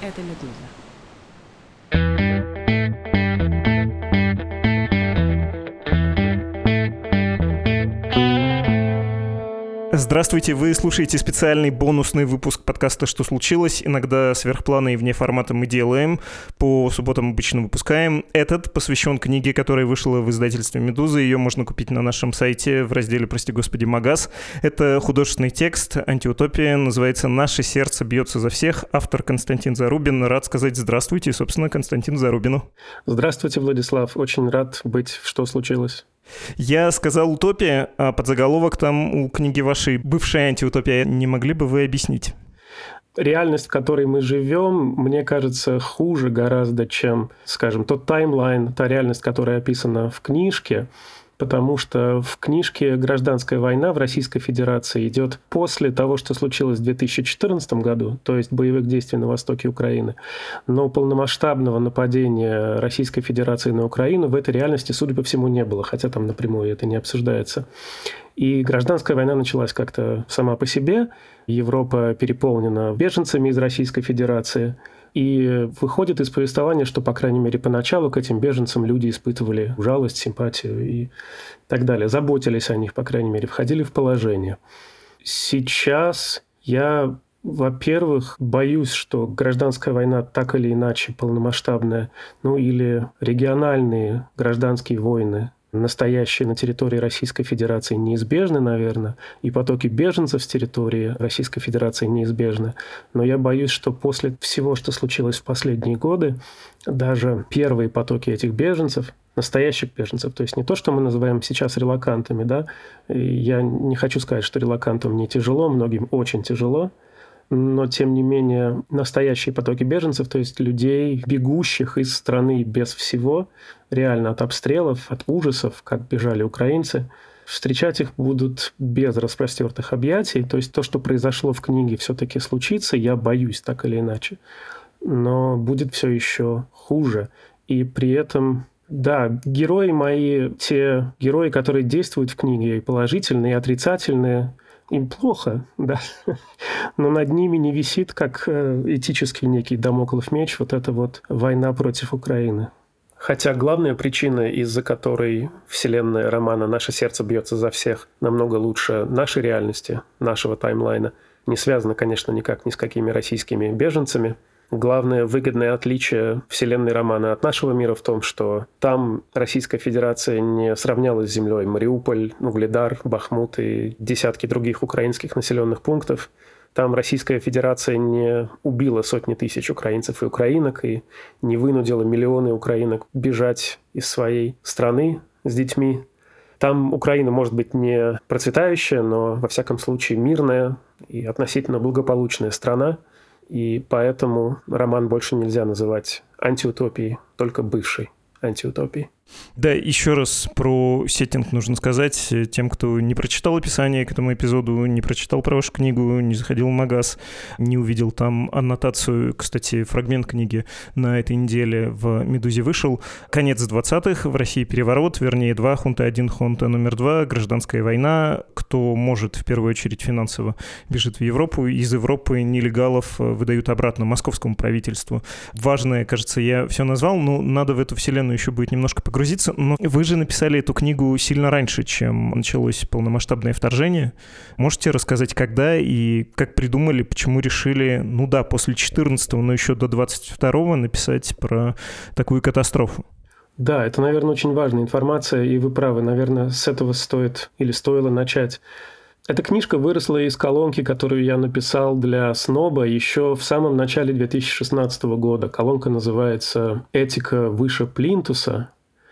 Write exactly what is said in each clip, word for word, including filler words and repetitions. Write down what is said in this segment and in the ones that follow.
Это «Медуза». Здравствуйте, вы слушаете специальный бонусный выпуск подкаста «Что случилось?». Иногда сверхпланы и вне формата мы делаем, по субботам обычно выпускаем. Этот посвящен книге, которая вышла в издательстве «Медуза». Ее можно купить на нашем сайте в разделе «Прости господи, Магаз». Это художественный текст, антиутопия, называется «Наше сердце бьется за всех». Автор Константин Зарубин. Рад сказать здравствуйте, собственно, Константину Зарубину. Здравствуйте, Владислав. Очень рад быть в «Что случилось?». Я сказал «утопия», а подзаголовок там у книги вашей «Бывшая антиутопия». Не могли бы вы объяснить? Реальность, в которой мы живем, мне кажется, хуже гораздо, чем, скажем, тот таймлайн, та реальность, которая описана в книжке. Потому что в книжке «Гражданская война» в Российской Федерации идет после того, что случилось в две тысячи четырнадцатом году, то есть боевых действий на востоке Украины. Но полномасштабного нападения Российской Федерации на Украину в этой реальности, судя по всему, не было, хотя там напрямую это не обсуждается. И гражданская война началась как-то сама по себе. Европа переполнена беженцами из Российской Федерации. И выходит из повествования, что, по крайней мере, поначалу к этим беженцам люди испытывали жалость, симпатию и так далее. Заботились о них, по крайней мере, входили в положение. Сейчас я, во-первых, боюсь, что гражданская война так или иначе полномасштабная, ну или региональные гражданские войны, настоящие на территории Российской Федерации, неизбежны, наверное, и потоки беженцев с территории Российской Федерации неизбежны. Но я боюсь, что после всего, что случилось в последние годы, даже первые потоки этих беженцев, настоящих беженцев, то есть не то, что мы называем сейчас релокантами, да, и я не хочу сказать, что релокантам не тяжело, многим очень тяжело, но, тем не менее, настоящие потоки беженцев, то есть людей, бегущих из страны без всего, реально от обстрелов, от ужасов, как бежали украинцы, встречать их будут без распростертых объятий. То есть то, что произошло в книге, все-таки случится, я боюсь так или иначе. Но будет все еще хуже. И при этом... Да, герои мои, те герои, которые действуют в книге, и положительные, и отрицательные, им плохо, да, но над ними не висит, как этический некий дамоклов меч, вот эта вот война против Украины. Хотя главная причина, из-за которой вселенная романа «Наше сердце бьется за всех» намного лучше нашей реальности, нашего таймлайна, не связана, конечно, никак ни с какими российскими беженцами. Главное выгодное отличие вселенной романа от нашего мира в том, что там Российская Федерация не сравнялась с землей. Мариуполь, Угледар, Бахмут и десятки других украинских населенных пунктов. Там Российская Федерация не убила сотни тысяч украинцев и украинок и не вынудила миллионы украинок бежать из своей страны с детьми. Там Украина может быть не процветающая, но во всяком случае мирная и относительно благополучная страна. И поэтому роман больше нельзя называть антиутопией, только бывшей антиутопией. Да, еще раз про сеттинг нужно сказать тем, кто не прочитал описание к этому эпизоду, не прочитал про вашу книгу, не заходил в магаз, не увидел там аннотацию. Кстати, фрагмент книги на этой неделе в «Медузе» вышел. Конец двадцатых, в России переворот, вернее, два хунта один, хунта номер два, гражданская война. Кто может, в первую очередь, финансово бежит в Европу. Из Европы нелегалов выдают обратно московскому правительству. Важное, кажется, я все назвал, но надо в эту вселенную еще будет немножко погрузиться. Но вы же написали эту книгу сильно раньше, чем началось полномасштабное вторжение. Можете рассказать, когда и как придумали, почему решили, ну да, после четырнадцатого, но еще до двадцать второго написать про такую катастрофу? Да, это, наверное, очень важная информация, и вы правы, наверное, с этого стоит или стоило начать. Эта книжка выросла из колонки, которую я написал для СНОБа еще в самом начале две тысячи шестнадцатого года. Колонка называется «Этика выше плинтуса».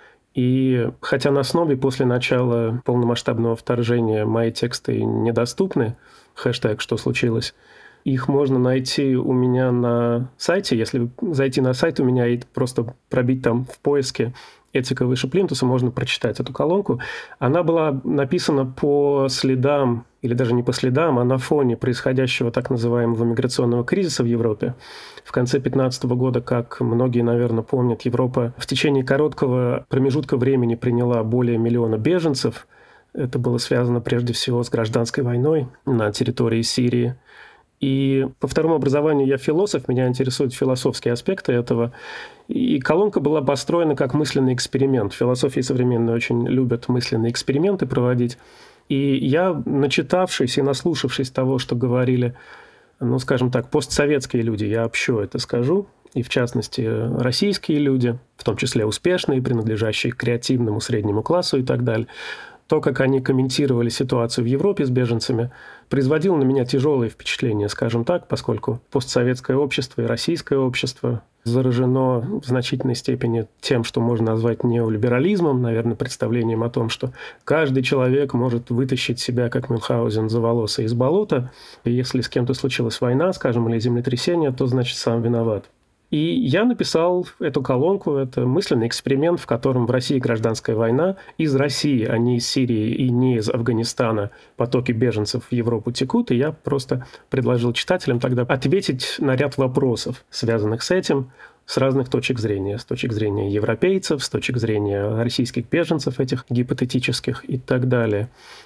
И хотя на СНОБе после начала полномасштабного вторжения мои тексты недоступны, хэштег «Что случилось?», их можно найти у меня на сайте. Если зайти на сайт у меня и просто пробить там в поиске «Этика выше плинтуса», можно прочитать эту колонку. Она была написана по следам, или даже не по следам, а на фоне происходящего так называемого миграционного кризиса в Европе. В конце две тысячи пятнадцатого года, как многие, наверное, помнят, Европа в течение короткого промежутка времени приняла более миллиона беженцев. Это было связано прежде всего с гражданской войной на территории Сирии. И по второму образованию я философ, меня интересуют философские аспекты этого. И колонка была построена как мысленный эксперимент. В философии современной очень любят мысленные эксперименты проводить. И я, начитавшись и наслушавшись того, что говорили, ну, скажем так, постсоветские люди, я общо это скажу, и в частности российские люди, в том числе успешные, принадлежащие к креативному среднему классу и так далее, то, как они комментировали ситуацию в Европе с беженцами, производило на меня тяжелое впечатление, скажем так, поскольку постсоветское общество и российское общество заражено в значительной степени тем, что можно назвать неолиберализмом, наверное, представлением о том, что каждый человек может вытащить себя, как Мюнхгаузен, за волосы из болота, и если с кем-то случилась война, скажем, или землетрясение, то значит сам виноват. И я написал эту колонку, это мысленный эксперимент, в котором в России гражданская война, из России, а не из Сирии и не из Афганистана потоки беженцев в Европу текут, и я просто предложил читателям тогда ответить на ряд вопросов, связанных с этим, с разных точек зрения. С точек зрения европейцев, с точек зрения российских беженцев, этих гипотетических и так далее.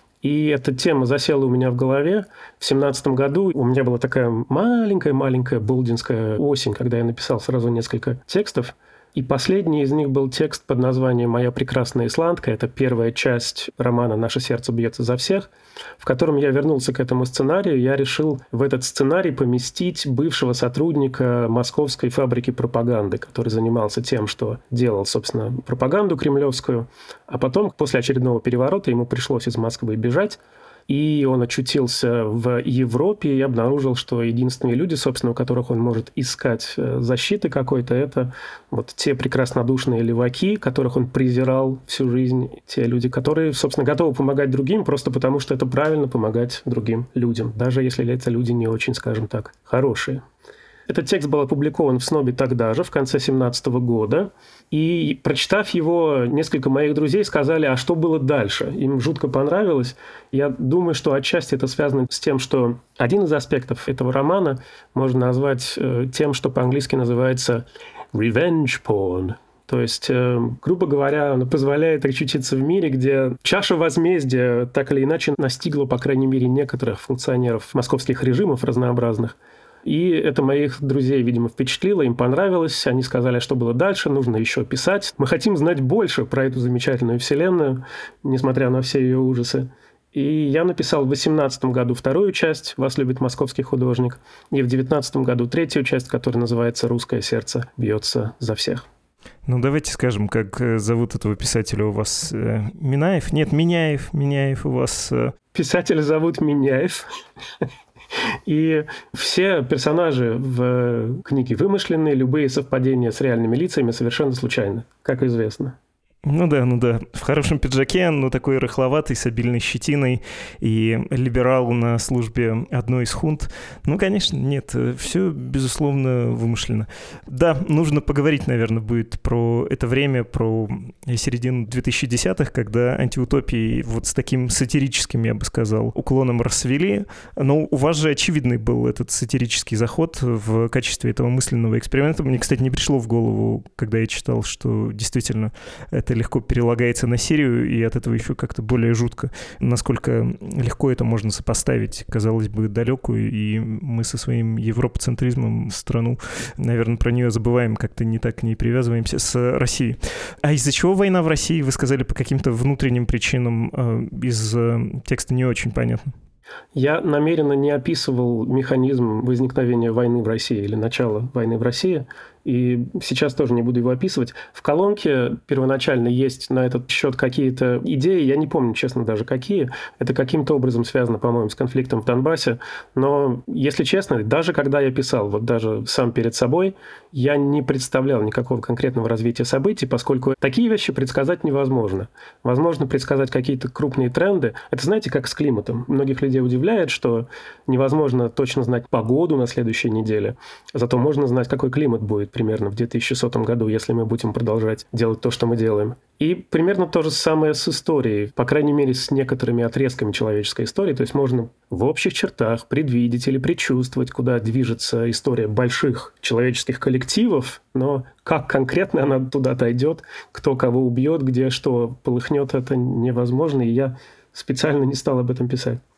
И эта тема засела у меня в голове. В семнадцатом году у меня была такая маленькая-маленькая болдинская осень, когда я написал сразу несколько текстов. И последний из них был текст под названием «Моя прекрасная исландка». Это первая часть романа «Наше сердце бьется за всех», в котором я вернулся к этому сценарию. Я решил в этот сценарий поместить бывшего сотрудника московской фабрики пропаганды, который занимался тем, что делал, собственно, пропаганду кремлевскую. А потом, после очередного переворота, ему пришлось из Москвы бежать. И он очутился в Европе и обнаружил, что единственные люди, собственно, у которых он может искать защиты какой-то, это вот те прекраснодушные леваки, которых он презирал всю жизнь, те люди, которые, собственно, готовы помогать другим просто потому, что это правильно помогать другим людям, даже если эти люди не очень, скажем так, хорошие. Этот текст был опубликован в СНОБе тогда же, в конце семнадцатого года. И, прочитав его, несколько моих друзей сказали, а что было дальше? Им жутко понравилось. Я думаю, что отчасти это связано с тем, что один из аспектов этого романа можно назвать тем, что по-английски называется revenge porn. То есть, грубо говоря, он позволяет очутиться в мире, где чаша возмездия так или иначе настигла, по крайней мере, некоторых функционеров московских режимов разнообразных. И это моих друзей, видимо, впечатлило, им понравилось. Они сказали, что было дальше, нужно еще писать. Мы хотим знать больше про эту замечательную вселенную, несмотря на все ее ужасы. И я написал в две тысячи восемнадцатом году вторую часть «Вас любит московский художник», и в две тысячи девятнадцатом году третью часть, которая называется «Русское сердце бьется за всех». Ну, давайте скажем, как зовут этого писателя у вас. Минаев? Нет, Миняев. Миняев у вас. Писателя зовут Миняев. И все персонажи в книге вымышленные, любые совпадения с реальными лицами совершенно случайны, как известно. Ну да, ну да. В хорошем пиджаке, но такой рыхловатый, с обильной щетиной, и либерал на службе одной из хунт. Ну, конечно, нет, все, безусловно, вымышленно. Да, нужно поговорить, наверное, будет про это время, про середину двухтысячных, когда антиутопии вот с таким сатирическим, я бы сказал, уклоном расцвели. Но у вас же очевидный был этот сатирический заход в качестве этого мысленного эксперимента. Мне, кстати, не пришло в голову, когда я читал, что действительно это легко перелагается на Сирию, и от этого еще как-то более жутко. Насколько легко это можно сопоставить, казалось бы, далекую, и мы со своим европоцентризмом страну, наверное, про нее забываем, как-то не так к ней привязываемся с Россией. А из-за чего война в России, вы сказали, по каким-то внутренним причинам, из текста не очень понятно. Я намеренно не описывал механизм возникновения войны в России или начала войны в России, и сейчас тоже не буду его описывать. В колонке первоначально есть на этот счет какие-то идеи, я не помню, честно, даже какие. Это каким-то образом связано, по-моему, с конфликтом в Донбассе. Но, если честно, даже когда я писал, вот даже сам перед собой, я не представлял никакого конкретного развития событий, поскольку такие вещи предсказать невозможно. Возможно предсказать какие-то крупные тренды. Это, знаете, как с климатом. Многих людей удивляет, что невозможно точно знать погоду на следующей неделе. Зато можно знать, какой климат будет примерно в две тысячи сотом году, если мы будем продолжать делать то, что мы делаем. И примерно то же самое с историей, по крайней мере, с некоторыми отрезками человеческой истории. То есть можно в общих чертах предвидеть или предчувствовать, куда движется история больших человеческих коллективов, но как конкретно она туда дойдет, кто кого убьет, где что полыхнет, это невозможно, и я специально не стал об этом писать.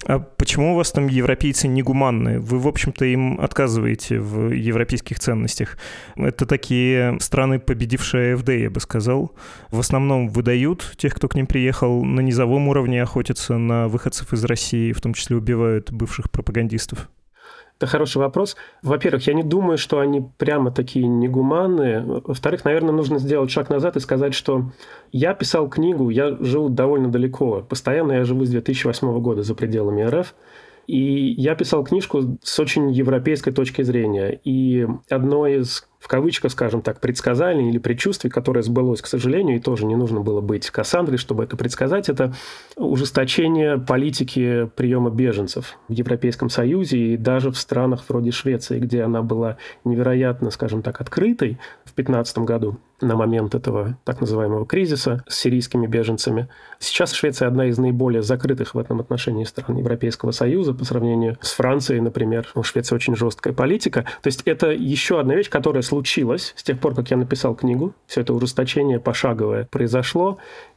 А почему у вас там европейцы негуманные? Вы, в общем-то, им отказываете в европейских ценностях. Это такие страны, победившие АfD, я бы сказал. В основном выдают тех, кто к ним приехал, на низовом уровне охотятся на выходцев из России, в том числе убивают бывших пропагандистов. Это хороший вопрос. Во-первых, я не думаю, что они прямо такие негуманные. Во-вторых, наверное, нужно сделать шаг назад и сказать, что я писал книгу, я живу довольно далеко. Постоянно я живу с две тысячи восьмого года за пределами РФ. И я писал книжку с очень европейской точки зрения. И одно из, в кавычках, скажем так, предсказаний или предчувствий, которое сбылось, к сожалению, и тоже не нужно было быть Кассандрой, чтобы это предсказать, это ужесточение политики приема беженцев в Европейском Союзе и даже в странах вроде Швеции, где она была невероятно, скажем так, открытой в две тысячи пятнадцатом году на момент этого так называемого кризиса с сирийскими беженцами. Сейчас Швеция одна из наиболее закрытых в этом отношении стран Европейского Союза по сравнению с Францией, например. У Швеции очень жесткая политика. То есть это еще одна вещь, которая случилась с тех пор, как я написал книгу. Все это ужесточение пошаговое произошло.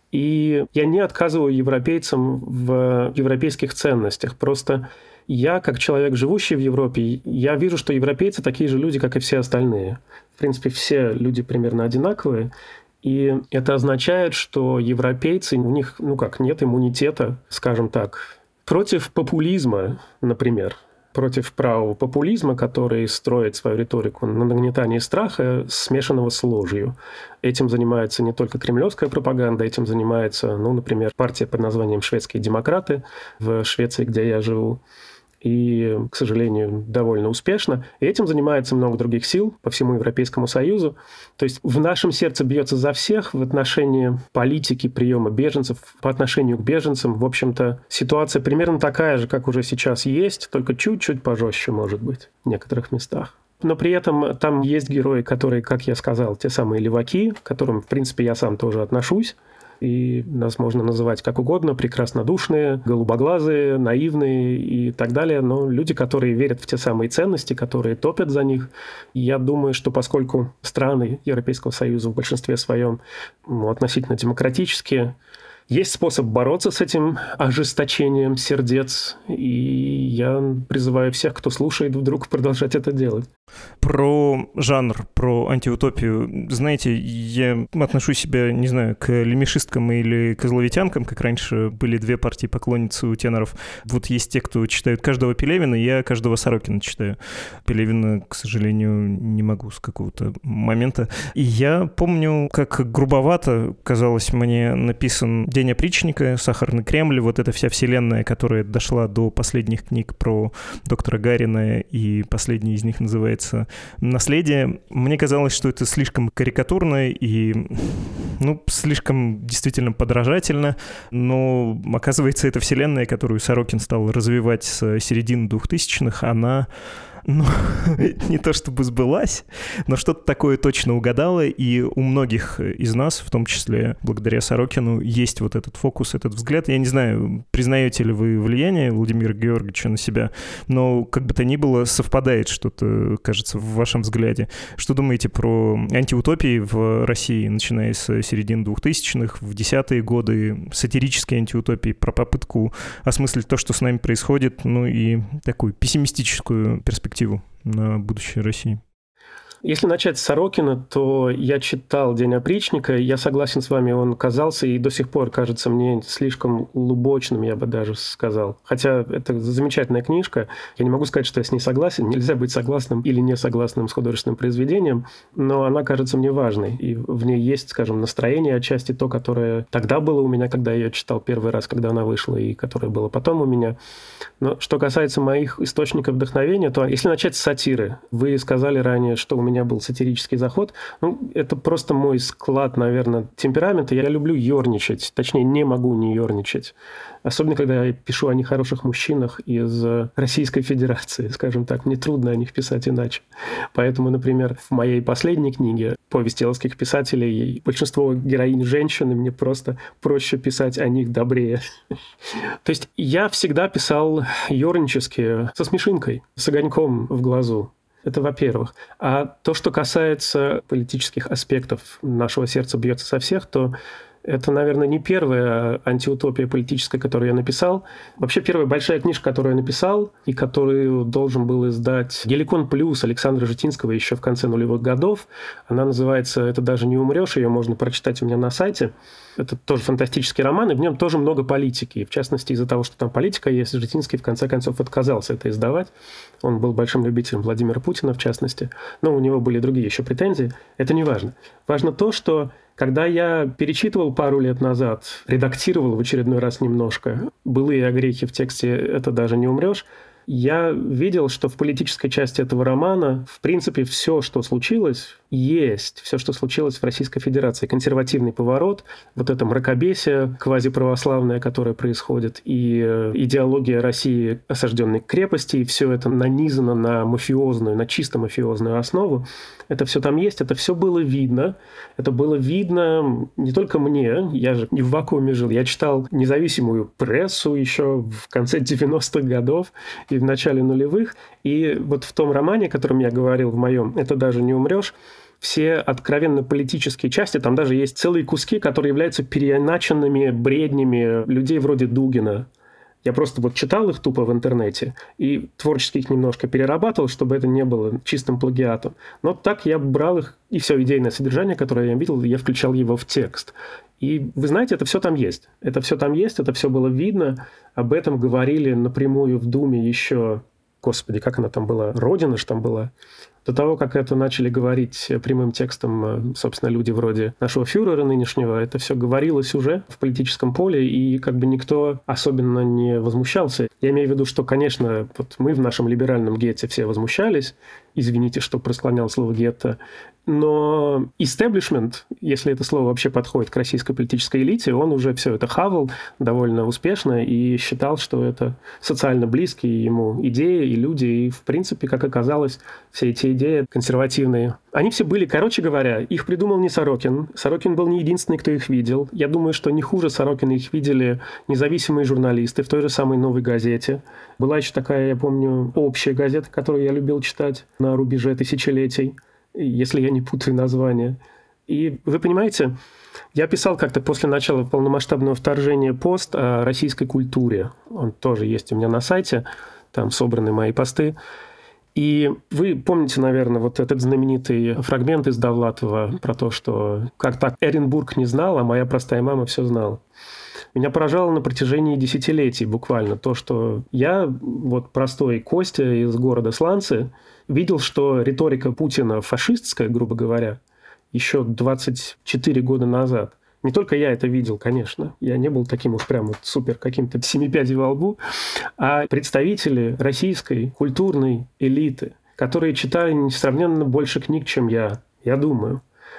И я не отказываю европейцам в европейских ценностях. Просто я, как человек, живущий в Европе, я вижу, что европейцы такие же люди, как и все остальные. В принципе, все люди примерно одинаковые. И это означает, что европейцы, у них, ну как, нет иммунитета, скажем так, против популизма, например. Против правого популизма, который строит свою риторику на нагнетании страха, смешанного с ложью. Этим занимается не только кремлевская пропаганда, этим занимается, ну, например, партия под названием «Шведские демократы» в Швеции, где я живу. И, к сожалению, довольно успешно. И этим занимается много других сил по всему Европейскому Союзу. То есть в нашем сердце бьется за всех в отношении политики приема беженцев, по отношению к беженцам. В общем-то, ситуация примерно такая же, как уже сейчас есть, только чуть-чуть пожестче, может быть, в некоторых местах. Но при этом там есть герои, которые, как я сказал, те самые леваки, к которым, в принципе, я сам тоже отношусь. И нас можно называть как угодно, прекраснодушные, голубоглазые, наивные и так далее. Но люди, которые верят в те самые ценности, которые топят за них. И я думаю, что поскольку страны Европейского Союза в большинстве своем ну, относительно демократические, есть способ бороться с этим ожесточением сердец, и я призываю всех, кто слушает, вдруг продолжать это делать. Про жанр, про антиутопию. Знаете, я отношу себя, не знаю, к лемешисткам или козловитянкам, как раньше были две партии поклонниц у теноров. Вот есть те, кто читают каждого Пелевина, я каждого Сорокина читаю. Пелевина, к сожалению, не могу с какого-то момента. И я помню, как грубовато, казалось мне, написан «День опричника», «Сахарный Кремль», вот эта вся вселенная, которая дошла до последних книг про доктора Гарина, и последняя из них называется «Наследие». Мне казалось, что это слишком карикатурно и, ну, слишком действительно подражательно, но, оказывается, эта вселенная, которую Сорокин стал развивать с середины двухтысячных, она... Ну, не то чтобы сбылась, но что-то такое точно угадало, и у многих из нас, в том числе благодаря Сорокину, есть вот этот фокус, этот взгляд. Я не знаю, признаете ли вы влияние Владимира Георгиевича на себя, но как бы то ни было, совпадает что-то, кажется, в вашем взгляде. Что думаете про антиутопии в России, начиная с середины двухтысячных, в десятые годы, сатирические антиутопии, про попытку осмыслить то, что с нами происходит, ну и такую пессимистическую перспективу на будущее России? Если начать с Сорокина, то я читал «День опричника». Я согласен с вами, он казался и до сих пор кажется мне слишком лубочным, я бы даже сказал. Хотя это замечательная книжка. Я не могу сказать, что я с ней согласен. Нельзя быть согласным или не согласным с художественным произведением, но она кажется мне важной. И в ней есть, скажем, настроение отчасти то, которое тогда было у меня, когда я ее читал первый раз, когда она вышла, и которое было потом у меня. Но что касается моих источников вдохновения, то если начать с сатиры. Вы сказали ранее, что у меня У меня был сатирический заход. Ну, это просто мой склад, наверное, темперамента. Я люблю ерничать. Точнее, не могу не ерничать. Особенно, когда я пишу о нехороших мужчинах из Российской Федерации, скажем так. Мне трудно о них писать иначе. Поэтому, например, в моей последней книге «Повесть еловских писателей» большинство героинь женщины, мне просто проще писать о них добрее. То есть я всегда писал ернически, со смешинкой, с огоньком в глазу. Это во-первых. А то, что касается политических аспектов, нашего сердца бьется со всех, то Это, наверное, не первая антиутопия политическая, которую я написал. Вообще, первая большая книжка, которую я написал, и которую должен был издать «Геликон плюс» Александра Житинского еще в конце нулевых годов, она называется «Это даже не умрешь», ее можно прочитать у меня на сайте. Это тоже фантастический роман, и в нем тоже много политики. И в частности, из-за того, что там политика есть, Житинский в конце концов отказался это издавать. Он был большим любителем Владимира Путина, в частности. Но у него были другие еще претензии. Это не важно. Важно то, что когда я перечитывал пару лет назад, редактировал в очередной раз немножко «Былые огрехи» в тексте «Это даже не умрешь», я видел, что в политической части этого романа, в принципе, все, что случилось, есть. Все, что случилось в Российской Федерации. Консервативный поворот, вот это мракобесие квазиправославное, которое происходит, и идеология России, осажденной крепости, и все это нанизано на мафиозную, на чисто мафиозную основу. Это все там есть, это все было видно. Это было видно не только мне, я же не в вакууме жил, я читал независимую прессу еще в конце девяностых годов, и в начале нулевых. И вот в том романе, о котором я говорил в моем «Это даже не умрешь», все откровенно политические части, там даже есть целые куски, которые являются переиначенными бреднями людей вроде Дугина. Я просто вот читал их тупо в интернете и творчески их немножко перерабатывал, чтобы это не было чистым плагиатом. Но так я брал их, и все идейное содержание, которое я видел, я включал его в текст. И вы знаете, это все там есть. Это все там есть, это все было видно. Об этом говорили напрямую в Думе еще... Господи, как она там была? Родина же там была. До того, как это начали говорить прямым текстом, собственно, люди вроде нашего фюрера нынешнего, это все говорилось уже в политическом поле, и как бы никто особенно не возмущался. Я имею в виду, что, конечно, вот мы в нашем либеральном гетте все возмущались, извините, что просклонял слово гетто, но истеблишмент, если это слово вообще подходит к российской политической элите, он уже все это хавал довольно успешно и считал, что это социально близкие ему идеи и люди, и, в принципе, как оказалось, все эти идеи консервативные. Они все были, короче говоря, их придумал не Сорокин. Сорокин был не единственный, кто их видел. Я думаю, что не хуже Сорокина их видели независимые журналисты в той же самой «Новой газете». Была еще такая, я помню, общая газета, которую я любил читать на рубеже тысячелетий, если я не путаю название. И вы понимаете, я писал как-то после начала полномасштабного вторжения пост о российской культуре. Он тоже есть у меня на сайте, там собраны мои посты. И вы помните, наверное, вот этот знаменитый фрагмент из Довлатова про то, что как так Эренбург не знал, а моя простая мама все знала. Меня поражало на протяжении десятилетий буквально то, что я, вот простой Костя из города Сланцы, видел, что риторика Путина фашистская, грубо говоря, еще двадцать четыре года назад. Не только я это видел, конечно. Я не был таким уж прям вот супер каким-то семипядей во лбу. А представители российской культурной элиты, которые читали несравненно больше книг, чем я, я думаю,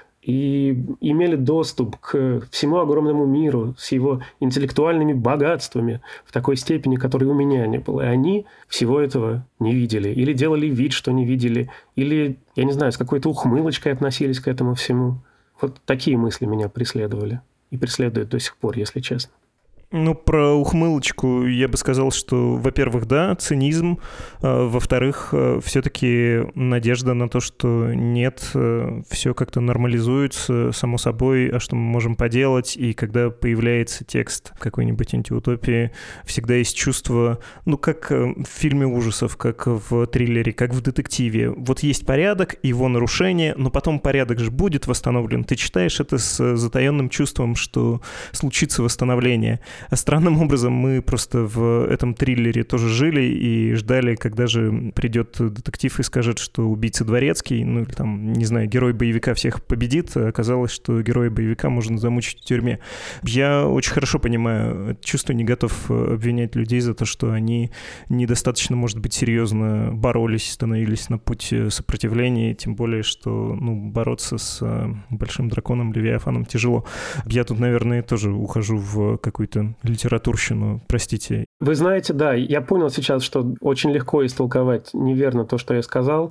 и имели доступ к всему огромному миру с его интеллектуальными богатствами в такой степени, которой у меня не было. И они всего этого не видели. Или делали вид, что не видели. Или, я не знаю, с какой-то ухмылочкой относились к этому всему. Вот такие мысли меня преследовали. И преследуют до сих пор, если честно. Ну, про ухмылочку я бы сказал, что, во-первых, да, цинизм, а, во-вторых, все-таки надежда на то, что нет, все как-то нормализуется само собой, а что мы можем поделать, и когда появляется текст какой-нибудь антиутопии, всегда есть чувство, ну, как в фильме ужасов, как в триллере, как в детективе. Вот есть порядок, его нарушение, но потом порядок же будет восстановлен. Ты читаешь это с затаенным чувством, что случится восстановление. А странным образом мы просто в этом триллере тоже жили и ждали, когда же придет детектив и скажет, что убийца Дворецкий, ну или там, не знаю, герой боевика всех победит, а оказалось, что героя боевика можно замучить в тюрьме. Я очень хорошо понимаю это чувство, не готов обвинять людей за то, что они недостаточно, может быть, серьезно боролись, становились на путь сопротивления, тем более, что ну, бороться с большим драконом Левиафаном тяжело. Я тут, наверное, тоже ухожу в какую-то литературщину, простите. Вы знаете, да, я понял сейчас, что очень легко истолковать неверно то, что я сказал.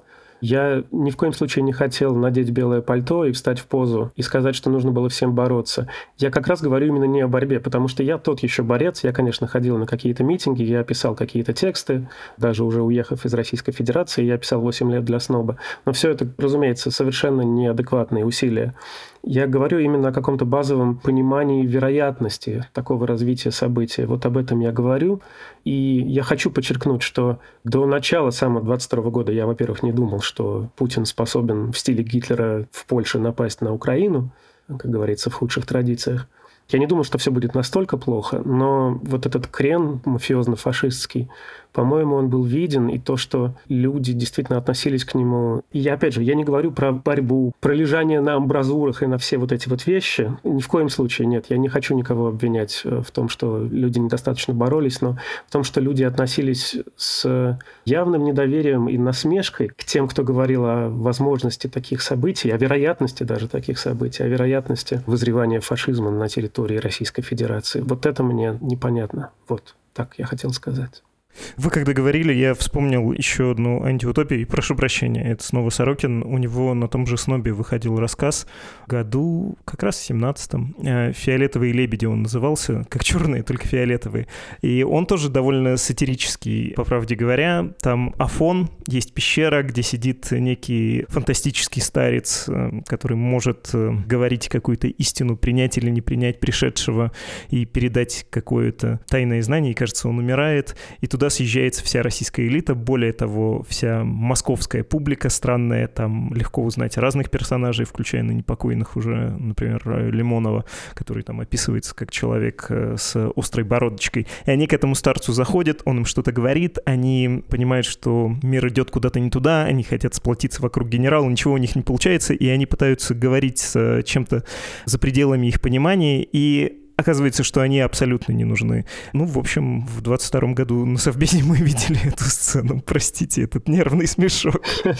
Я ни в коем случае не хотел надеть белое пальто и встать в позу и сказать, что нужно было всем бороться. Я как раз говорю именно не о борьбе, потому что я тот еще борец. Я, конечно, ходил на какие-то митинги, я писал какие-то тексты, даже уже уехав из Российской Федерации, я писал восемь лет для СНОБа. Но все это, разумеется, совершенно неадекватные усилия. Я говорю именно о каком-то базовом понимании вероятности такого развития событий. Вот об этом я говорю. И я хочу подчеркнуть, что до начала самого двадцать второго года я, во-первых, не думал, что Путин способен в стиле Гитлера в Польше напасть на Украину, как говорится, в худших традициях. Я не думал, что все будет настолько плохо, но вот этот крен мафиозно-фашистский, по-моему, он был виден, и то, что люди действительно относились к нему... И я, опять же, я не говорю про борьбу, про лежание на амбразурах и на все вот эти вот вещи. Ни в коем случае нет. Я не хочу никого обвинять в том, что люди недостаточно боролись, но в том, что люди относились с явным недоверием и насмешкой к тем, кто говорил о возможности таких событий, о вероятности даже таких событий, о вероятности вызревания фашизма на территории Российской Федерации. Вот это мне непонятно. Вот так я хотел сказать. Вы когда говорили, я вспомнил еще одну антиутопию, и прошу прощения, это снова Сорокин, у него на том же СНОБе выходил рассказ году, как раз в семнадцатом, «Фиолетовые лебеди» он назывался, как черные, только фиолетовые, и он тоже довольно сатирический, по правде говоря, там Афон, есть пещера, где сидит некий фантастический старец, который может говорить какую-то истину, принять или не принять пришедшего и передать какое-то тайное знание, и кажется, он умирает, и туда съезжается вся российская элита, более того, вся московская публика странная, там легко узнать разных персонажей, включая ныне покойных уже, например, Лимонова, который там описывается как человек с острой бородочкой. И они к этому старцу заходят, он им что-то говорит, они понимают, что мир идет куда-то не туда, они хотят сплотиться вокруг генерала, ничего у них не получается, и они пытаются говорить с чем-то за пределами их понимания, и оказывается, что они абсолютно не нужны. Ну, в общем, в двадцать втором году на Совбезе мы видели эту сцену. Простите, этот нервный смешок.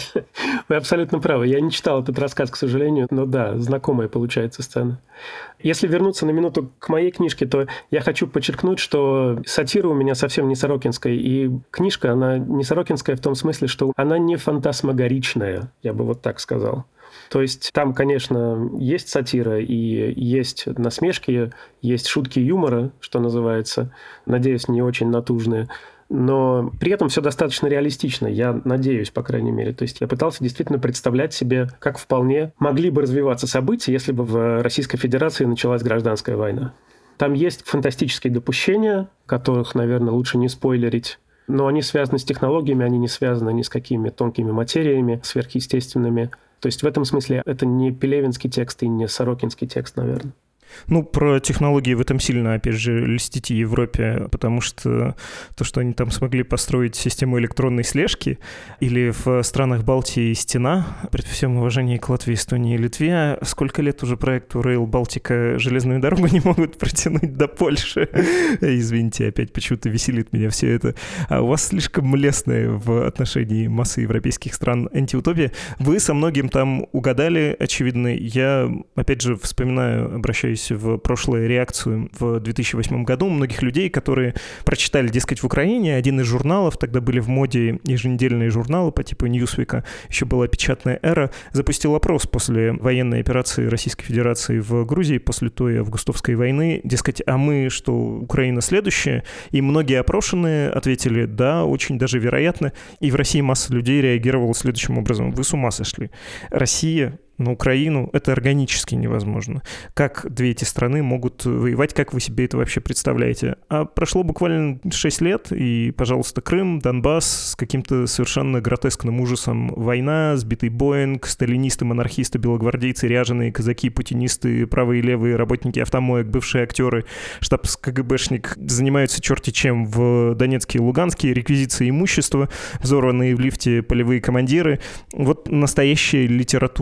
Вы абсолютно правы. Я не читал этот рассказ, к сожалению, но да, знакомая получается сцена. Если вернуться на минуту к моей книжке, то я хочу подчеркнуть, что сатира у меня совсем не сорокинская. И книжка, она не сорокинская в том смысле, что она не фантасмагоричная, я бы вот так сказал. То есть там, конечно, есть сатира и есть насмешки, есть шутки юмора, что называется, надеюсь, не очень натужные, но при этом все достаточно реалистично, я надеюсь, по крайней мере. То есть я пытался действительно представлять себе, как вполне могли бы развиваться события, если бы в Российской Федерации началась гражданская война. Там есть фантастические допущения, которых, наверное, лучше не спойлерить, но они связаны с технологиями, они не связаны ни с какими тонкими материями сверхъестественными. То есть в этом смысле это не пелевинский текст и не сорокинский текст, наверное. Ну, про технологии в этом сильно, опять же, льстите Европе, потому что то, что они там смогли построить систему электронной слежки, или в странах Балтии стена, при всем уважении к Латвии, Эстонии и Литве, сколько лет уже проекту Rail Балтика железную дорогу не могут протянуть до Польши. Извините, опять почему-то веселит меня все это. А у вас слишком млесная в отношении массы европейских стран антиутопия. Вы со многим там угадали, очевидно. Я, опять же, вспоминаю, обращаюсь в прошлую реакцию в две тысячи восьмом году многих людей, которые прочитали, дескать, в Украине один из журналов, тогда были в моде еженедельные журналы по типу Ньюсвика, еще была печатная эра, запустил опрос после военной операции Российской Федерации в Грузии, после той августовской войны, дескать, а мы что, Украина следующая? И многие опрошенные ответили, да, очень даже вероятно, и в России масса людей реагировала следующим образом: вы с ума сошли. Россия на Украину — это органически невозможно. Как две эти страны могут воевать, как вы себе это вообще представляете? А прошло буквально шесть лет, и, пожалуйста, Крым, Донбасс с каким-то совершенно гротескным ужасом. Война, сбитый Боинг, сталинисты, монархисты, белогвардейцы, ряженые, казаки, путинисты, правые и левые, работники автомоек, бывшие актеры, штабс-КГБшник занимаются черти чем в Донецке и Луганске, реквизиция имущества, взорванные в лифте полевые командиры. Вот настоящая литературная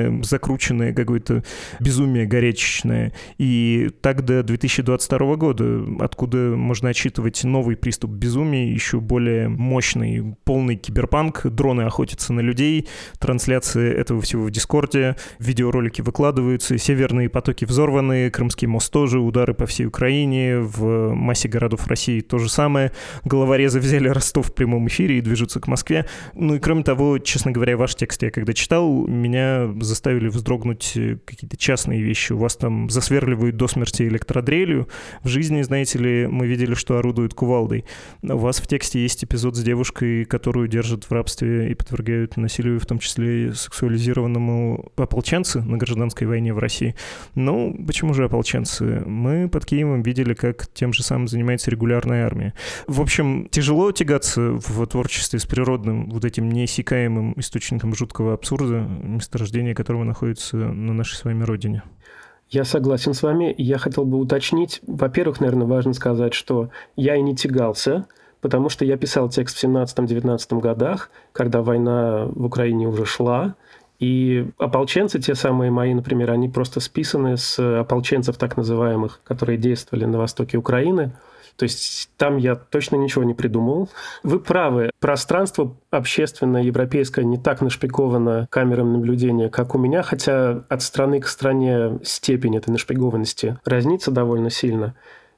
безумное, закрученное какое-то безумие горячечное. И так до две тысячи двадцать второго года, откуда можно отчитывать новый приступ безумия, еще более мощный, полный киберпанк, дроны охотятся на людей, трансляции этого всего в Дискорде, видеоролики выкладываются, северные потоки взорваны, Крымский мост тоже, удары по всей Украине, в массе городов России то же самое. Головорезы взяли Ростов в прямом эфире и движутся к Москве. Ну и кроме того, честно говоря, ваш текст я когда читал, меня заставили вздрогнуть какие-то частные вещи. У вас там засверливают до смерти электродрелью. В жизни, знаете ли, мы видели, что орудуют кувалдой. У вас в тексте есть эпизод с девушкой, которую держат в рабстве и подвергают насилию, в том числе сексуализированному, ополченцы на гражданской войне в России. Ну, почему же ополченцы? Мы под Киевом видели, как тем же самым занимается регулярная армия. В общем, тяжело тягаться в творчестве с природным, вот этим неиссякаемым источником жуткого абсурда, месторождение которого находится на нашей с вами родине. Я согласен с вами. Я хотел бы уточнить. Во-первых, наверное, важно сказать, что я и не тягался, потому что я писал текст в семнадцатом-девятнадцатом годах, когда война в Украине уже шла. И ополченцы, те самые мои, например, они просто списаны с ополченцев так называемых, которые действовали на востоке Украины. То есть там я точно ничего не придумал. Вы правы. Пространство общественное, европейское, не так нашпиговано камерами наблюдения, как у меня, хотя от страны к стране степень этой нашпигованности разнится довольно сильно.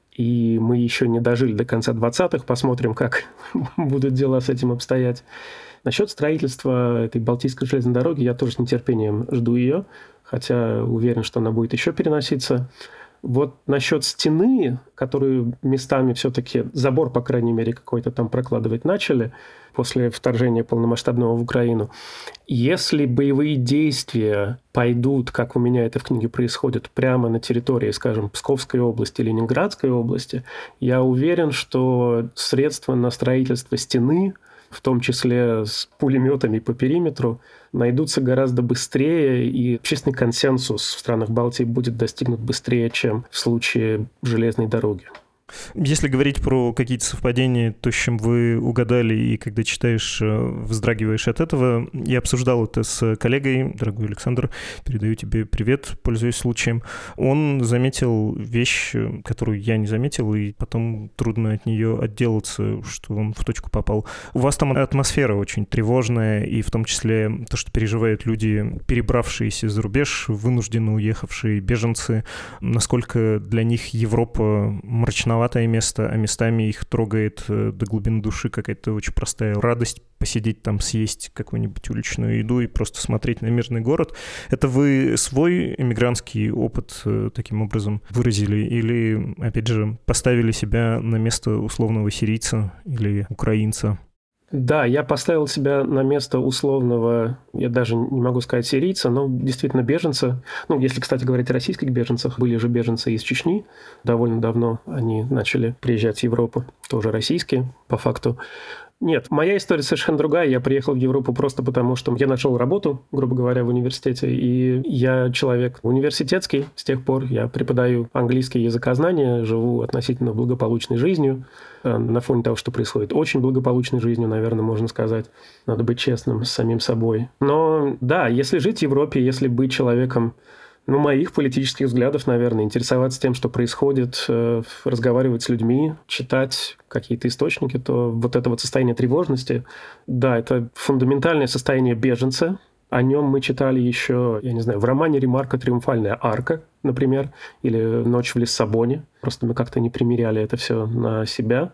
И мы еще не дожили до конца двадцатых. Посмотрим, как будут дела с этим обстоять. Насчет строительства этой Балтийской железной дороги я тоже с нетерпением жду ее, хотя уверен, что она будет еще переноситься. Вот насчет стены, которую местами все-таки забор, по крайней мере, какой-то там прокладывать начали после вторжения полномасштабного в Украину. Если боевые действия пойдут, как у меня это в книге происходит, прямо на территории, скажем, Псковской области, Ленинградской области, я уверен, что средства на строительство стены, в том числе с пулеметами по периметру, найдутся гораздо быстрее, и общественный консенсус в странах Балтии будет достигнут быстрее, чем в случае железной дороги. Если говорить про какие-то совпадения, то, с чем вы угадали, и когда читаешь, вздрагиваешь от этого, я обсуждал это с коллегой, дорогой Александр, передаю тебе привет, пользуясь случаем. Он заметил вещь, которую я не заметил, и потом трудно от нее отделаться, что он в точку попал. У вас там атмосфера очень тревожная, и в том числе то, что переживают люди, перебравшиеся за рубеж, вынужденно уехавшие беженцы, насколько для них Европа мрачноватая место, а местами их трогает до глубины души какая-то очень простая радость посидеть там, съесть какую-нибудь уличную еду и просто смотреть на мирный город. Это вы свой эмигрантский опыт таким образом выразили или, опять же, поставили себя на место условного сирийца или украинца? Да, я поставил себя на место условного, я даже не могу сказать сирийца, но действительно беженца. Ну, если, кстати, говорить о российских беженцах, были же беженцы из Чечни. Довольно давно они начали приезжать в Европу, тоже российские, по факту. Нет, моя история совершенно другая. Я приехал в Европу просто потому, что я нашел работу, грубо говоря, в университете. И я человек университетский с тех пор. Я преподаю английский языкознание, живу относительно благополучной жизнью. На фоне того, что происходит, очень благополучной жизнью, наверное, можно сказать. Надо быть честным с самим собой. Но да, если жить в Европе, если быть человеком, ну, моих политических взглядов, наверное, интересоваться тем, что происходит, разговаривать с людьми, читать какие-то источники, то вот это вот состояние тревожности, да, это фундаментальное состояние беженца. О нем мы читали еще, я не знаю, в романе Ремарка «Триумфальная арка», например, или «Ночь в Лиссабоне». Просто мы как-то не примеряли это все на себя.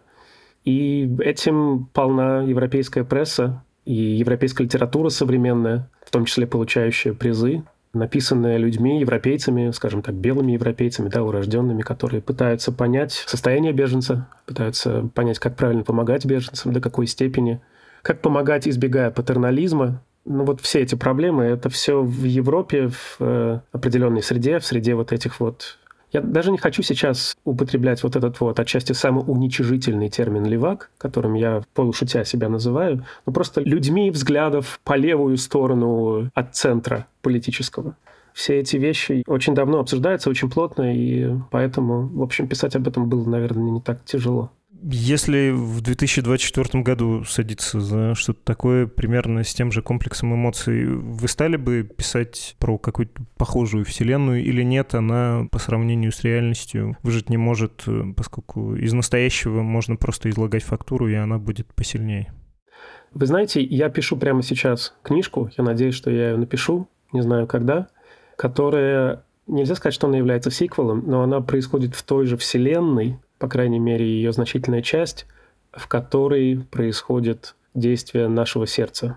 И этим полна европейская пресса и европейская литература современная, в том числе получающая призы, написанная людьми, европейцами, скажем так, белыми европейцами, да, урожденными, которые пытаются понять состояние беженца, пытаются понять, как правильно помогать беженцам, до какой степени, как помогать, избегая патернализма. Ну вот все эти проблемы, это все в Европе, в э, определенной среде, в среде вот этих вот... Я даже не хочу сейчас употреблять вот этот вот отчасти самоуничижительный термин «левак», которым я полушутя себя называю, но просто людьми взглядов по левую сторону от центра политического. Все эти вещи очень давно обсуждаются, очень плотно, и поэтому, в общем, писать об этом было, наверное, не так тяжело. Если в две тысячи двадцать четвёртом году садиться за что-то такое примерно с тем же комплексом эмоций, вы стали бы писать про какую-то похожую вселенную или нет? Она по сравнению с реальностью выжить не может, поскольку из настоящего можно просто излагать фактуру, и она будет посильнее. Вы знаете, я пишу прямо сейчас книжку, я надеюсь, что я ее напишу, не знаю когда, которая, нельзя сказать, что она является сиквелом, но она происходит в той же вселенной, по крайней мере, ее значительная часть, в которой происходит действие нашего сердца.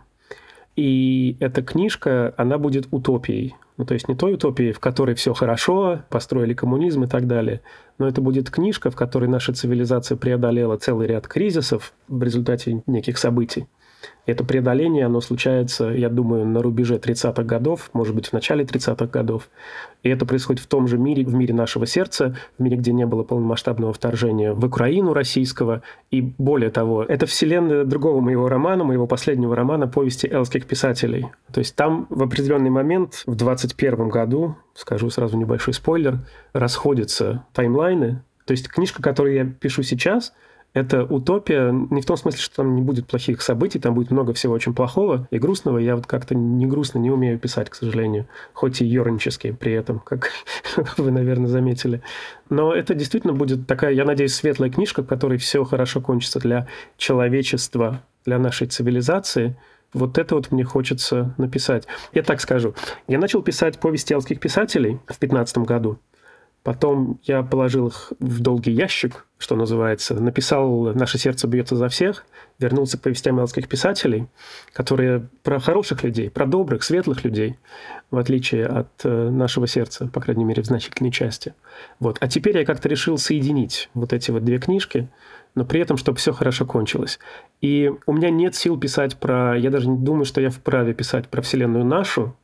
И эта книжка, она будет утопией. Ну, то есть не той утопией, в которой все хорошо, построили коммунизм и так далее, но это будет книжка, в которой наша цивилизация преодолела целый ряд кризисов в результате неких событий. И это преодоление, оно случается, я думаю, на рубеже тридцатых годов, может быть, в начале тридцатых годов. И это происходит в том же мире, в мире нашего сердца, в мире, где не было полномасштабного вторжения в Украину российского. И более того, это вселенная другого моего романа, моего последнего романа «Повести эльских писателей». То есть там в определенный момент, в двадцать первом году, скажу сразу небольшой спойлер, расходятся таймлайны. То есть книжка, которую я пишу сейчас, это утопия не в том смысле, что там не будет плохих событий, там будет много всего очень плохого и грустного. Я вот как-то не грустно не умею писать, к сожалению, хоть и ёрнически при этом, как вы, наверное, заметили. Но это действительно будет такая, я надеюсь, светлая книжка, в которой все хорошо кончится для человечества, для нашей цивилизации. Вот это вот мне хочется написать. Я так скажу. Я начал писать повести эльских писателей в пятнадцатом году. Потом я положил их в долгий ящик, что называется, написал «Наше сердце бьется за всех», вернулся к повестям эльских писателей, которые про хороших людей, про добрых, светлых людей, в отличие от нашего сердца, по крайней мере, в значительной части. Вот. А теперь я как-то решил соединить вот эти вот две книжки, но при этом, чтобы все хорошо кончилось. И у меня нет сил писать про... Я даже не думаю, что я вправе писать про вселенную нашу.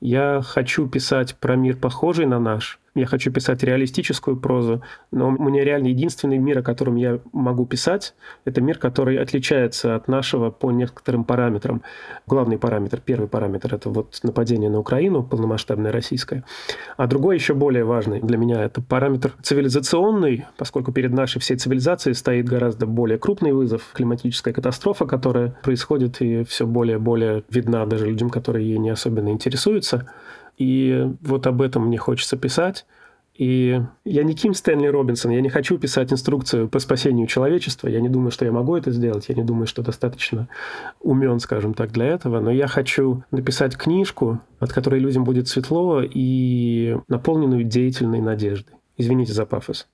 Я хочу писать про мир, похожий на наш. Я хочу писать реалистическую прозу, но у меня реально единственный мир, о котором я могу писать, это мир, который отличается от нашего по некоторым параметрам. Главный параметр, первый параметр – это вот нападение на Украину, полномасштабное российское. А другой, еще более важный для меня, это параметр цивилизационный, поскольку перед нашей всей цивилизацией стоит гораздо более крупный вызов – климатическая катастрофа, которая происходит и все более и более видна даже людям, которые ей не особенно интересуются. И вот об этом мне хочется писать. И я не Ким Стэнли Робинсон, я не хочу писать инструкцию по спасению человечества. Я не думаю, что я могу это сделать. Я не думаю, что достаточно умен, скажем так, для этого. Но я хочу написать книжку, от которой людям будет светло и наполненную деятельной надеждой. Извините за пафос.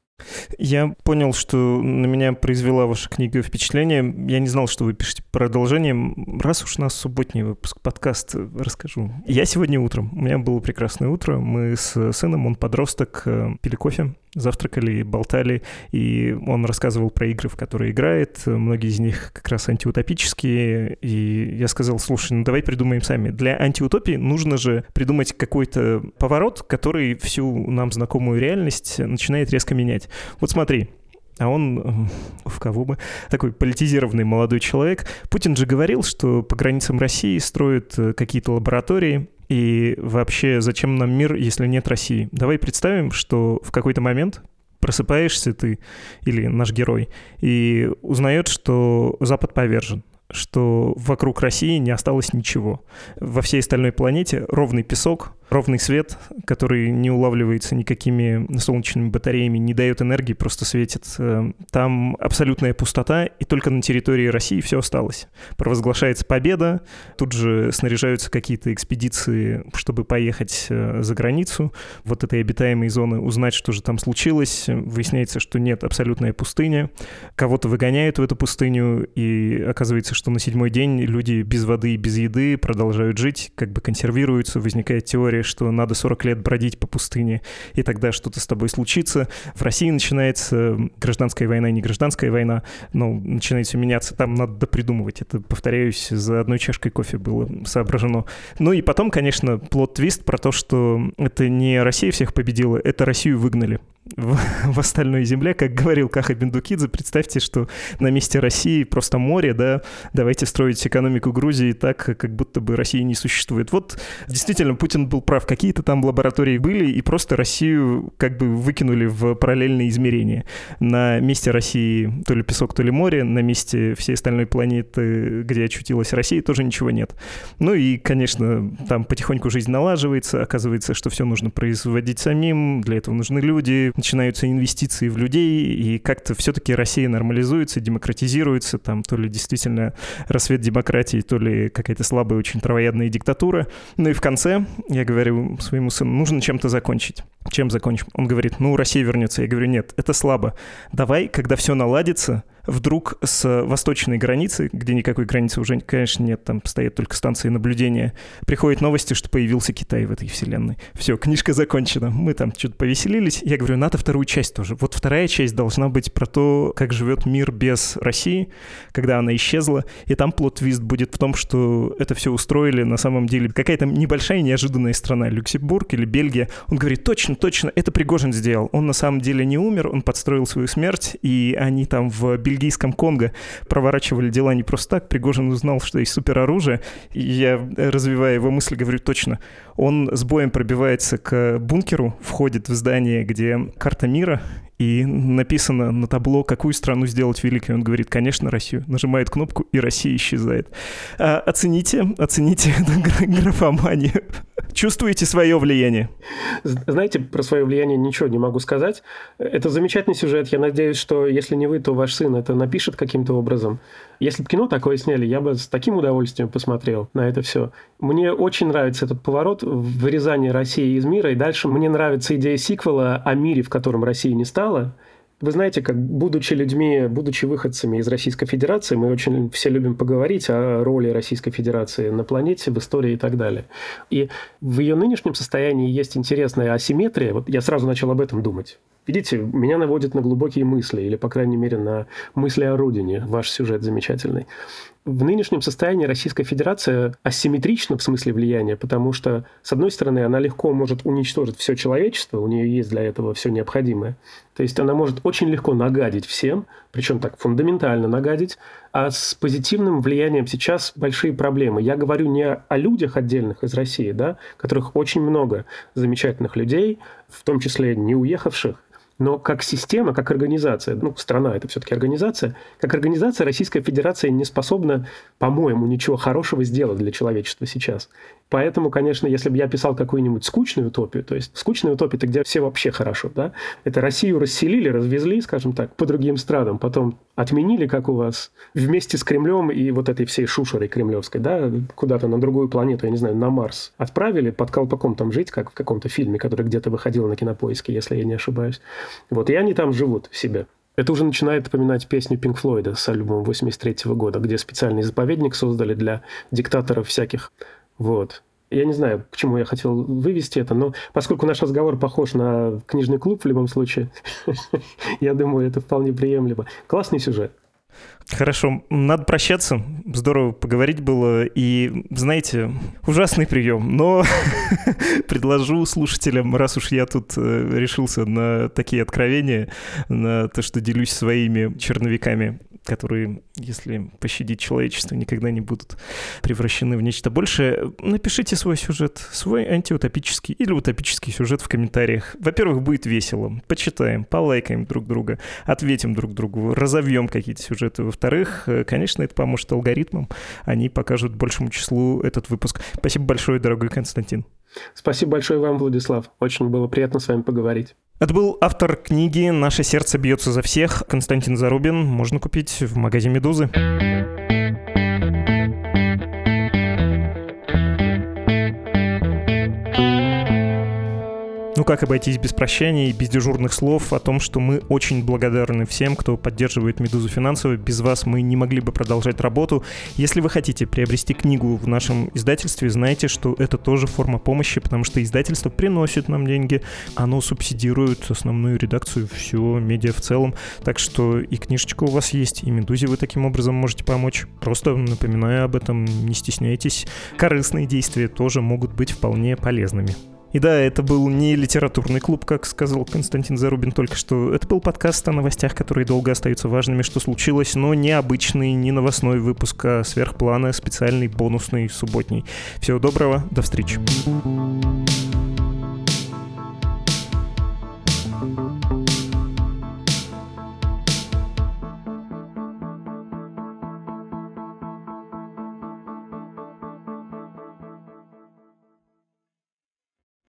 Я понял, что на меня произвела ваша книга впечатление. Я не знал, что вы пишете продолжение. Раз уж у нас субботний выпуск подкаста, расскажу. Я сегодня утром, у меня было прекрасное утро, мы с сыном, он подросток, пили кофе, завтракали, болтали, и он рассказывал про игры, в которые играет. Многие из них как раз антиутопические. И я сказал, слушай, ну давай придумаем сами. Для антиутопии нужно же придумать какой-то поворот, который всю нам знакомую реальность начинает резко менять. Вот смотри. А он, в кого бы, такой политизированный молодой человек. Путин же говорил, что по границам России строят какие-то лаборатории. И вообще, зачем нам мир, если нет России? Давай представим, что в какой-то момент просыпаешься ты или наш герой и узнает, что Запад повержен, что вокруг России не осталось ничего. Во всей остальной планете ровный песок, ровный свет, который не улавливается никакими солнечными батареями, не дает энергии, просто светит. Там абсолютная пустота, и только на территории России все осталось. Провозглашается победа, тут же снаряжаются какие-то экспедиции, чтобы поехать за границу вот этой обитаемой зоны, узнать, что же там случилось. Выясняется, что нет, абсолютная пустыня. Кого-то выгоняют в эту пустыню, и оказывается, что на седьмой день люди без воды и без еды продолжают жить, как бы консервируются, возникает теория, что надо сорок лет бродить по пустыне, и тогда что-то с тобой случится. В России начинается гражданская война, не гражданская война, но начинает все меняться. Там надо допридумывать. Это, повторяюсь, за одной чашкой кофе было соображено. Ну и потом, конечно, плот-твист про то, что это не Россия всех победила, это Россию выгнали. в, в остальной земле. Как говорил Каха Бендукидзе, представьте, что на месте России просто море, да, давайте строить экономику Грузии так, как будто бы России не существует. Вот действительно, Путин был прав, какие-то там лаборатории были, и просто Россию как бы выкинули в параллельные измерения. На месте России то ли песок, то ли море, на месте всей остальной планеты, где очутилась Россия, тоже ничего нет. Ну и, конечно, там потихоньку жизнь налаживается, оказывается, что все нужно производить самим, для этого нужны люди, начинаются инвестиции в людей, и как-то все-таки Россия нормализуется, демократизируется, там то ли действительно рассвет демократии, то ли какая-то слабая, очень травоядная диктатура. Ну и в конце я говорю своему сыну, нужно чем-то закончить. Чем закончим? Он говорит, ну, Россия вернется. Я говорю, нет, это слабо. Давай, когда все наладится, вдруг с восточной границы, где никакой границы уже, конечно, нет, там стоят только станции наблюдения, приходят новости, что появился Китай в этой вселенной. Все, книжка закончена. Мы там что-то повеселились. Я говорю, надо вторую часть тоже. Вот вторая часть должна быть про то, как живет мир без России, когда она исчезла. И там плот-твист будет в том, что это все устроили на самом деле какая-то небольшая неожиданная страна, Люксембург или Бельгия. Он говорит, точно, точно, это Пригожин сделал. Он на самом деле не умер, он подстроил свою смерть, и они там в бельгийском Конго проворачивали дела не просто так. Пригожин узнал, что есть супероружие, и я, развивая его мысль, говорю, точно. Он с боем пробивается к бункеру, входит в здание, где карта мира, и написано на табло, какую страну сделать великой. Он говорит, конечно, Россию. Нажимает кнопку, и Россия исчезает. А, оцените, оцените эту графоманию. Чувствуете свое влияние? Знаете, про свое влияние ничего не могу сказать. Это замечательный сюжет. Я надеюсь, что если не вы, то ваш сын это напишет каким-то образом. Если бы кино такое сняли, я бы с таким удовольствием посмотрел на это все. Мне очень нравится этот поворот, вырезание России из мира. И дальше мне нравится идея сиквела о мире, в котором России не стало. Вы знаете, как будучи людьми, будучи выходцами из Российской Федерации, мы очень все любим поговорить о роли Российской Федерации на планете, в истории и так далее. И в ее нынешнем состоянии есть интересная асимметрия. Вот я сразу начал об этом думать. Видите, меня наводит на глубокие мысли, или, по крайней мере, на мысли о родине. Ваш сюжет замечательный. В нынешнем состоянии Российская Федерация асимметрична в смысле влияния, потому что, с одной стороны, она легко может уничтожить все человечество, у нее есть для этого все необходимое. То есть она может очень легко нагадить всем, причем так фундаментально нагадить, а с позитивным влиянием сейчас большие проблемы. Я говорю не о людях отдельных из России, да, которых очень много замечательных людей, в том числе не уехавших, но как система, как организация, ну, страна – это все-таки организация, как организация Российская Федерация не способна, по-моему, ничего хорошего сделать для человечества сейчас. Поэтому, конечно, если бы я писал какую-нибудь скучную утопию, то есть скучная утопия – это где все вообще хорошо, да? Это Россию расселили, развезли, скажем так, по другим странам, потом отменили, как у вас, вместе с Кремлем и вот этой всей шушерой кремлевской, да, куда-то на другую планету, я не знаю, на Марс отправили, под колпаком там жить, как в каком-то фильме, который где-то выходил на Кинопоиске, если я не ошибаюсь. Вот, и они там живут себе. Это уже начинает напоминать песню Пинк Флойда с альбома восемьдесят третьего года, где специальный заповедник создали для диктаторов всяких. Вот. Я не знаю, к чему я хотел вывести это, но поскольку наш разговор похож на книжный клуб в любом случае, я думаю, это вполне приемлемо. Классный сюжет. Хорошо, надо прощаться. Здорово поговорить было. И, знаете, ужасный прием, но предложу слушателям, раз уж я тут решился на такие откровения, на то, что делюсь своими черновиками, которые, если пощадить человечество, никогда не будут превращены в нечто большее. Напишите свой сюжет, свой антиутопический или утопический сюжет в комментариях. Во-первых, будет весело. Почитаем, полайкаем друг друга, ответим друг другу, разовьем какие-то сюжеты. Во-вторых, конечно, это поможет алгоритмам. Они покажут большему числу этот выпуск. Спасибо большое, дорогой Константин. Спасибо большое вам, Владислав. Очень было приятно с вами поговорить. Это был автор книги «Наше сердце бьется за всех» Константин Зарубин. Можно купить в магазине «Медузы». Ну как обойтись без прощания и без дежурных слов о том, что мы очень благодарны всем, кто поддерживает «Медузу» финансово. Без вас мы не могли бы продолжать работу. Если вы хотите приобрести книгу в нашем издательстве, знайте, что это тоже форма помощи, потому что издательство приносит нам деньги, оно субсидирует основную редакцию, все медиа в целом. Так что и книжечка у вас есть, и «Медузе» вы таким образом можете помочь. Просто напоминаю об этом, не стесняйтесь. Корыстные действия тоже могут быть вполне полезными. И да, это был не литературный клуб, как сказал Константин Зарубин только что. Это был подкаст о новостях, которые долго остаются важными, что случилось, но не обычный, не новостной выпуск, а сверхплана, специальный, бонусный, субботний. Всего доброго, до встречи.